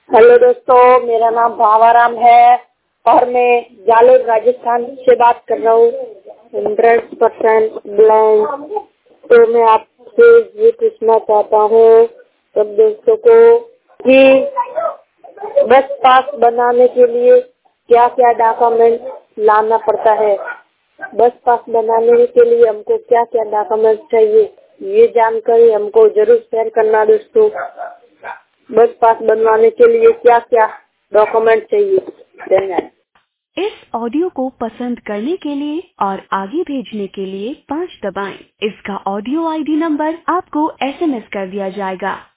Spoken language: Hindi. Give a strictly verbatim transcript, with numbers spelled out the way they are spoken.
हेलो दोस्तों, मेरा नाम भावाराम है और मैं जालोर राजस्थान से बात कर रहा हूँ। Hundred percent blind. तो मैं आपसे ये पूछना चाहता हूँ सब दोस्तों को कि बस पास बनाने के लिए क्या क्या डॉक्यूमेंट लाना पड़ता है। बस पास बनाने के लिए हमको क्या क्या डॉक्यूमेंट चाहिए, ये जानकारी हमको जरूर शेयर करना दोस्तों। बस पास बनवाने के लिए क्या क्या डॉक्यूमेंट चाहिए। धन्यवाद। इस ऑडियो को पसंद करने के लिए और आगे भेजने के लिए पाँच दबाएं। इसका ऑडियो आईडी नंबर आपको एसएमएस कर दिया जाएगा।